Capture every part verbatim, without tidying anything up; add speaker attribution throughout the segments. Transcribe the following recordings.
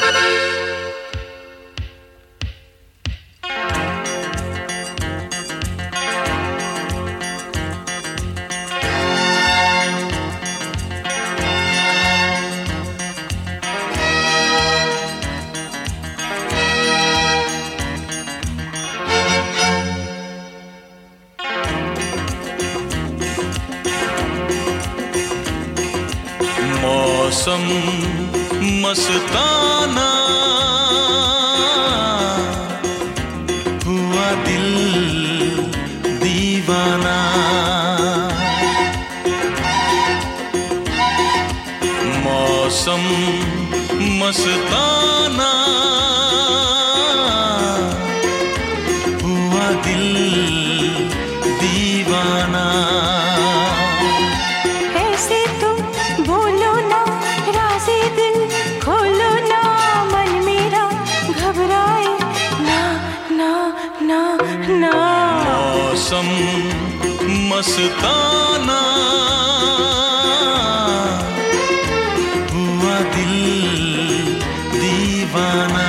Speaker 1: मौसम मस्ताना हुआ दिल दीवाना। मौसम मस्ताना हुआ दिल दीवाना। मौसम मस्ताना हुआ दिल दीवाना।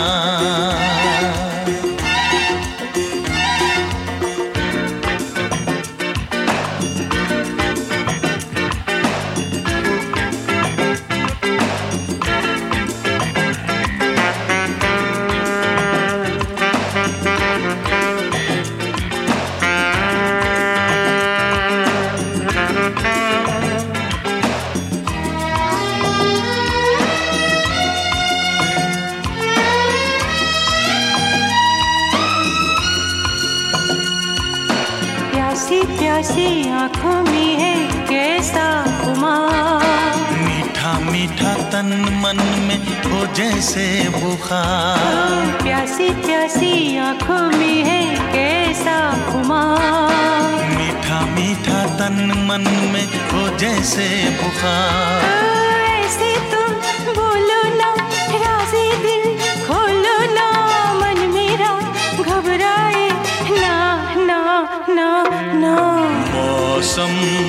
Speaker 2: प्यासी प्यासी आँखों में है कैसा खुमार।
Speaker 1: मीठा मीठा तन मन में हो जैसे बुखार।
Speaker 2: प्यासी प्यासी आँखों में है कैसा खुमार।
Speaker 1: मीठा मीठा तन मन में हो जैसे बुखार।
Speaker 2: ऐसे तुम बोलो ना राज़ी दिल खोलो ना, मन मेरा घबराए ना ना ना ना।
Speaker 1: मौसम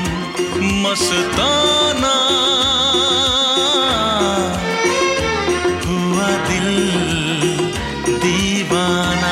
Speaker 1: मस्ताना हुआ दिल दीवाना।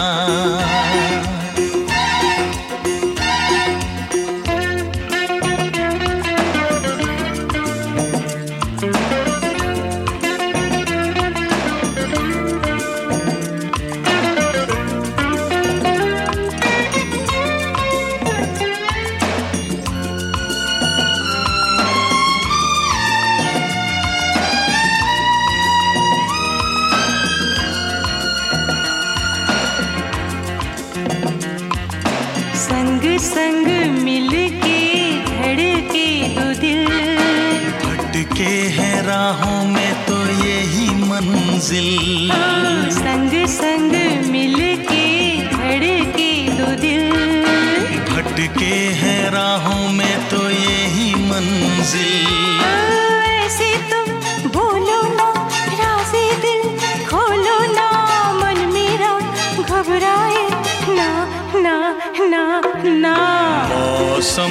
Speaker 2: संग संग मिलके धड़के दो दिल।
Speaker 1: भटके हैं राहों में तो यही मंजिल।
Speaker 2: संग संग मिलके धड़के दो दिल।
Speaker 1: भटके हैं राहों में तो यही मंजिल।
Speaker 2: ऐसे तुम बोलो ना राज़ी दिल खोलो ना, मन मेरा घबराए ना ना ना ना।
Speaker 1: मौसम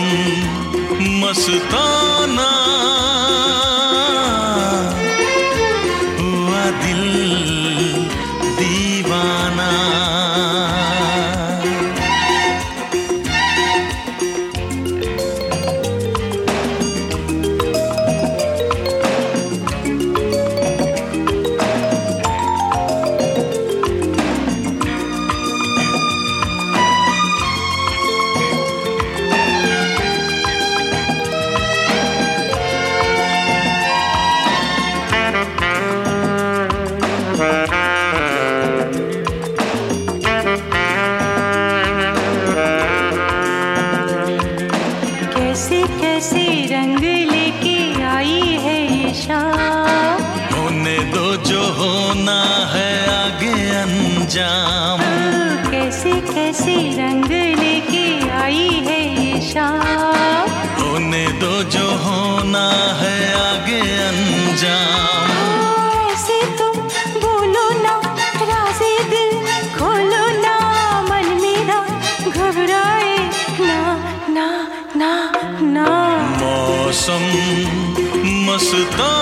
Speaker 1: मस्ताना हुआ दिल दीवाना।
Speaker 2: कैसे कैसे रंग लेके आई है ये शाम।
Speaker 1: होने दो जो होना है आगे अंजाम।
Speaker 2: कैसे कैसे रंग लेके आई है ये शाम।
Speaker 1: होने दो जो होना है आगे अंजाम।
Speaker 2: ऐसे तुम बोलो ना राज़ी दिल खोलो ना, मन मेरा घबराए ना ना ना ना।
Speaker 1: मौसम मस्ताना